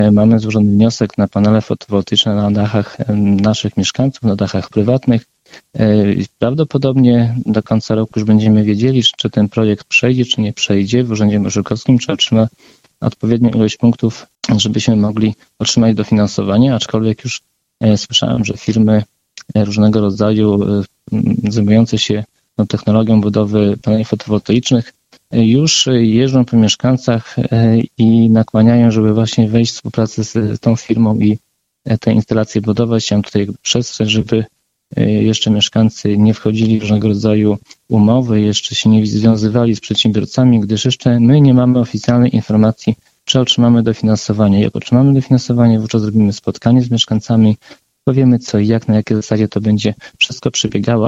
mamy złożony wniosek na panele fotowoltaiczne na dachach naszych mieszkańców, na dachach prywatnych. Prawdopodobnie do końca roku już będziemy wiedzieli, czy ten projekt przejdzie, czy nie przejdzie w Urzędzie Marszałkowskim, czy otrzyma odpowiednią ilość punktów, żebyśmy mogli otrzymać dofinansowanie, aczkolwiek już słyszałem, że firmy różnego rodzaju zajmujące się technologią budowy paneli fotowoltaicznych już jeżdżą po mieszkańcach i nakłaniają, żeby właśnie wejść w współpracę z tą firmą i te instalacje budować. Chciałem tutaj przestrzec, żeby jeszcze mieszkańcy nie wchodzili w różnego rodzaju umowy, jeszcze się nie związywali z przedsiębiorcami, gdyż jeszcze my nie mamy oficjalnej informacji, czy otrzymamy dofinansowanie. Jak otrzymamy dofinansowanie, wówczas zrobimy spotkanie z mieszkańcami, powiemy co i jak, na jakiej zasadzie to będzie wszystko przebiegało,